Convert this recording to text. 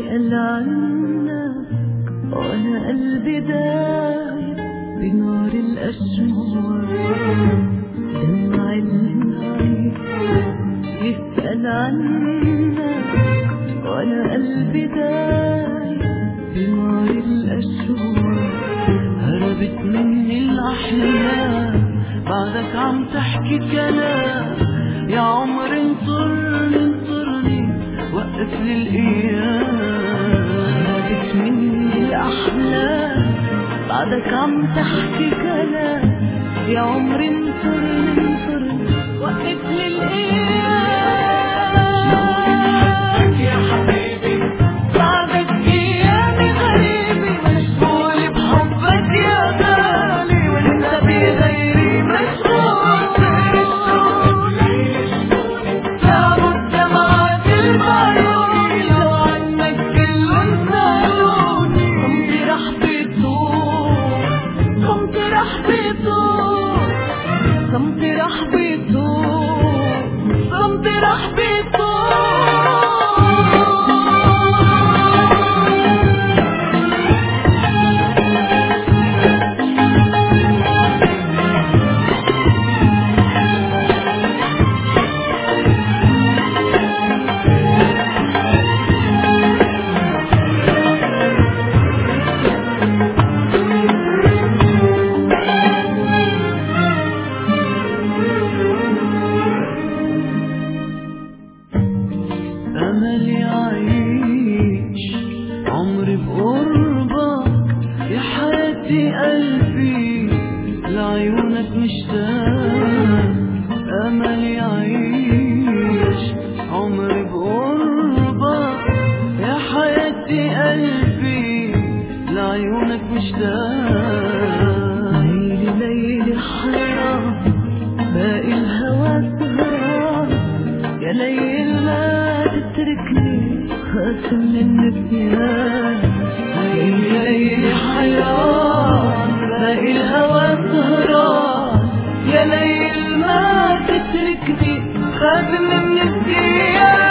يسأل عنك وانا قلبي دايب بنار الأشواق. دمع العين يسأل عنك وانا قلبي دايب بنار الأشواق. هربت مني الأحلام بعدك عم تحكي كلام، يا عمر انصرني انصرني وقف لي الأيام. هربت مني الأحلام بعدك عم تحكي كلام، يا عمر انصرني انصرني وقف لي الأيام. يا حبيبي بعدك أيامي غريبي، مشغول بحبك يا غالي، وانت بغيري مشغول. لابد دمعات العيون لو عنك كلهم سالوني. صمتي رح بيطول، صمتي رح بيطول، صمتي رح بيطول، صمتي رح بيطول. أملي أعيش عمري بقربك، يا حياتي قلبي لعيونك مشتاق. أملي أعيش عمري بقربك، يا حياتي قلبي لعيونك مشتاق. ليلي ليلي حيران باقي الهوى سهران، يا ليل ما تتركني خاف من النسيان. ليلي ليلي حيران باقي الهوى سهران، يا ليل ما تتركني خاف من النسيان.